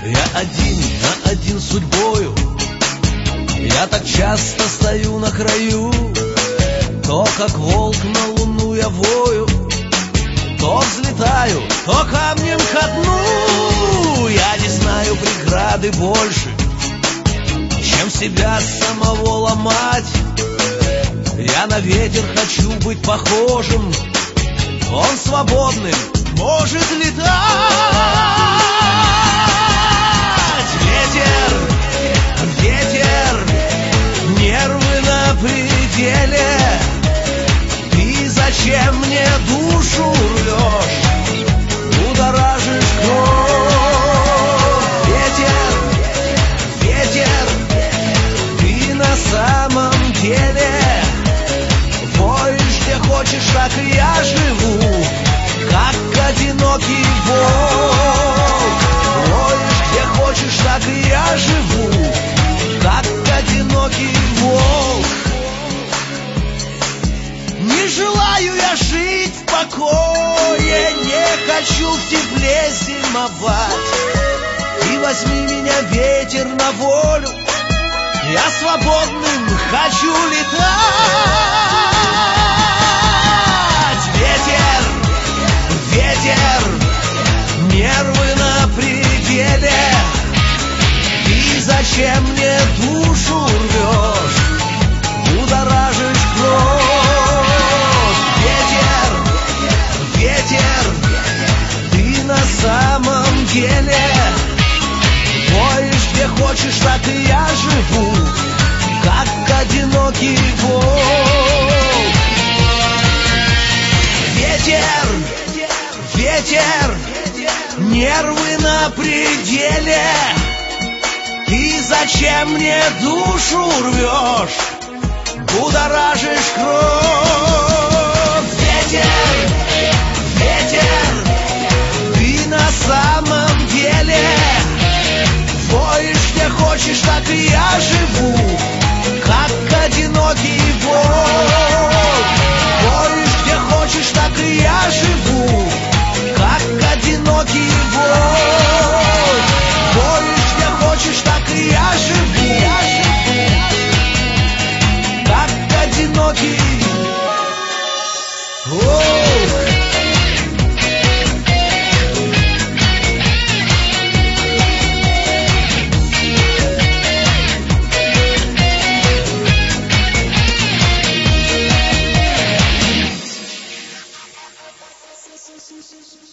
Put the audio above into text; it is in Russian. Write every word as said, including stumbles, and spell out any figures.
Я один на один с судьбою, я так часто стою на краю. То как волк на луну я вою, то взлетаю, то камнем ко дну. Я не знаю преграды больше, чем себя самого ломать. Я на ветер хочу быть похожим, он свободным может летать. Ветер, ветер, нервы на пределе. Ты зачем мне душу рвешь, будоражишь кровь? Ветер, ветер, ты на самом деле воешь, где хочешь, так и я живу, как одинокий волк. Воешь, где хочешь, так и я живу, как одинокий волк. Не желаю я жить в покое, не хочу в тепле зимовать. И возьми меня, ветер, на волю, я свободным хочу летать. Ветер, ветер, нервы на пределе. Ты зачем мне душу рвешь, будоражишь кровь? Ветер, ветер, ты на самом деле воешь, где хочешь, так и я живу, как одинокий волк. Ветер, ветер, нервы на пределе. Ты зачем мне душу рвешь, будоражишь кровь? Ветер, ветер, ты на самом деле воешь, где хочешь, так и я живу, как одинокий волк. Воешь, где хочешь, так и я живу, как одинокий волк. Воешь, где хочешь, так и я живу, как одинокий волк. Thank you.